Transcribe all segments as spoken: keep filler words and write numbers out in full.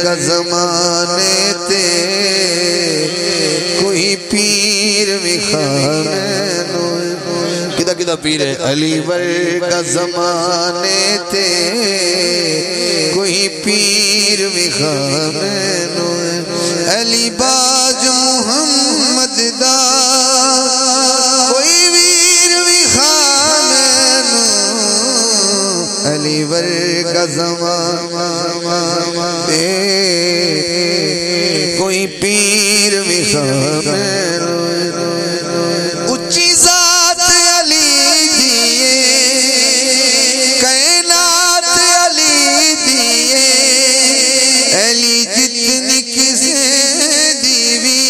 ورگا زمانے تے کوئی پیر وکھا مینوں کدا کدا پیر ہے علی ورگا زمانے تے کوئی پیر وکھا مینوں علی باج محمد دا کوئی ویر وکھا مینوں علی ورگا زمانے کوئی پیر وکھا مینوں اچھی ذات علی دیئے کائنات علی دیئے علی جتنی کسے دیوی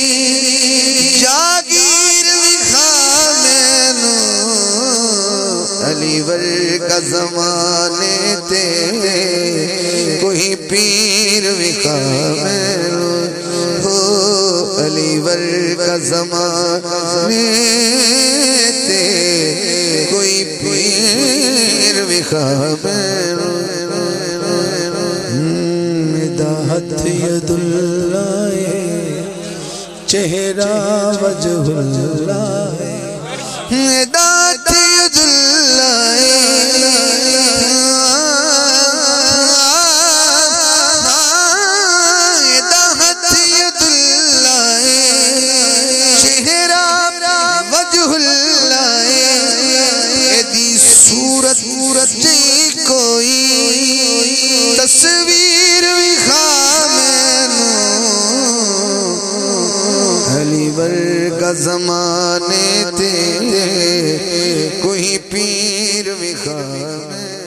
جاگیر وکھا مینوں علی ورگا زمانے تے کوئی پیر وکھا مینوں علی ورگا زمانے تے کوئی پیر وکھا مینوں میرا ہاتھ ید اللہ چہرہ وجہ اللہ میرا ہاتھ ید اللہ صورت جی کوئی تصویر وکھا مینوں علی ورگا زمانے تے کوئی پیر وکھا مینوں